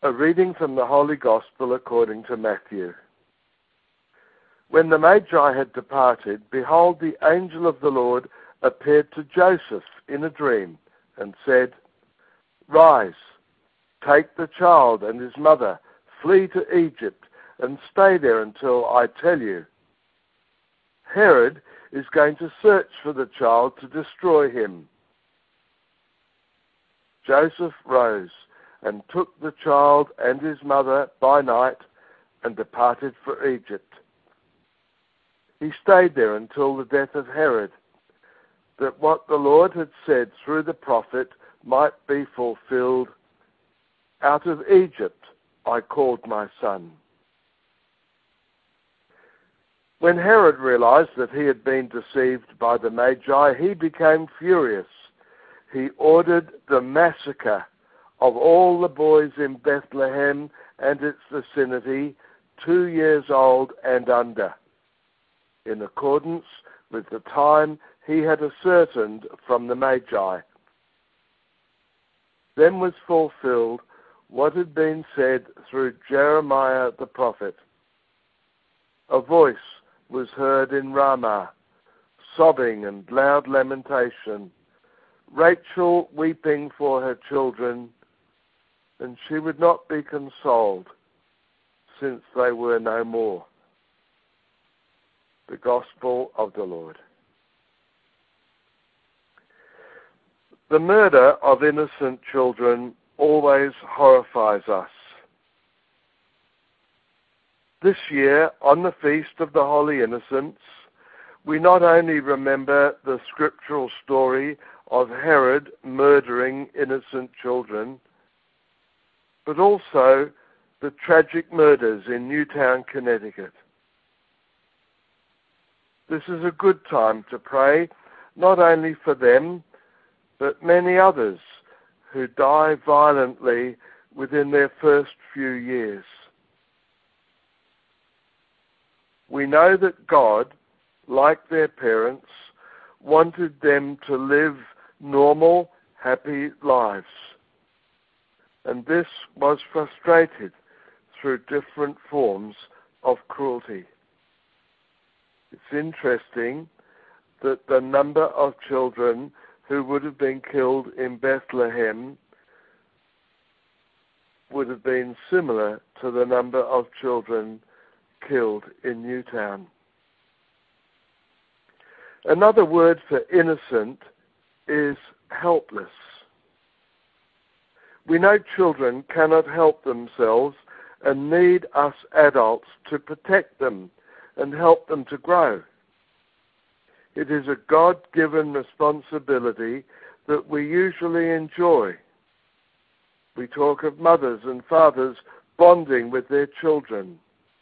A reading from the Holy Gospel according to Matthew. When the Magi had departed, behold, the angel of the Lord appeared to Joseph in a dream and said, "Rise, take the child and his mother, flee to Egypt, and stay there until I tell you. Herod is going to search for the child to destroy him." Joseph rose and took the child and his mother by night and departed for Egypt. He stayed there until the death of Herod, that what the Lord had said through the prophet might be fulfilled, "Out of Egypt I called my son." When Herod realized that he had been deceived by the Magi, he became furious. He ordered the massacre of all the boys in Bethlehem and its vicinity, 2 years old and under, in accordance with the time he had ascertained from the Magi. Then was fulfilled what had been said through Jeremiah the prophet. A voice was heard in Ramah, sobbing and loud lamentation, Rachel weeping for her children, and she would not be consoled, since they were no more. The Gospel of the Lord. The murder of innocent children always horrifies us. This year, on the Feast of the Holy Innocents, we not only remember the scriptural story of Herod murdering innocent children, but also the tragic murders in Newtown, Connecticut. This is a good time to pray, not only for them, but many others who die violently within their first few years. We know that God, like their parents, wanted them to live normal, happy lives. And this was frustrated through different forms of cruelty. It's interesting that the number of children who would have been killed in Bethlehem would have been similar to the number of children killed in Newtown. Another word for innocent is helpless. We know children cannot help themselves and need us adults to protect them and help them to grow. It is a God-given responsibility that we usually enjoy. We talk of mothers and fathers bonding with their children.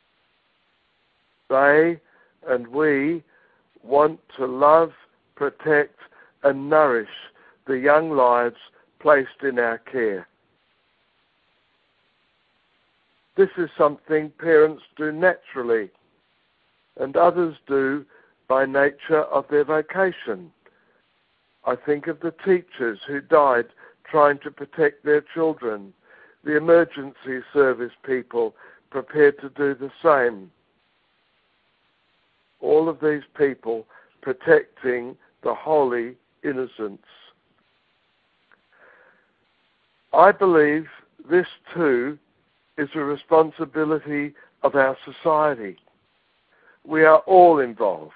They and we want to love, protect, and nourish the young lives placed in our care. This is something parents do naturally, and others do by nature of their vocation. I think of the teachers who died trying to protect their children, the emergency service people prepared to do the same. All of these people protecting the holy innocents. I believe this too is a responsibility of our society. We are all involved.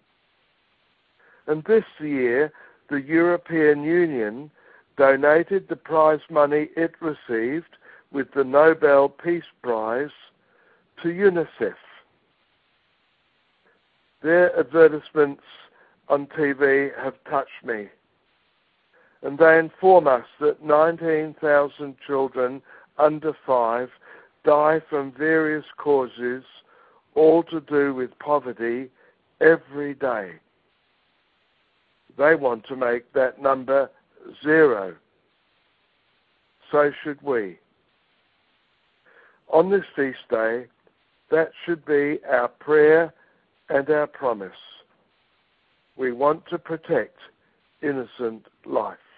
And this year, the European Union donated the prize money it received with the Nobel Peace Prize to UNICEF. Their advertisements on TV have touched me, and they inform us that 19,000 children under 5 die from various causes, all to do with poverty, every day. They want to make that number 0. So should we. On this feast day, that should be our prayer and our promise. We want to protect innocent life.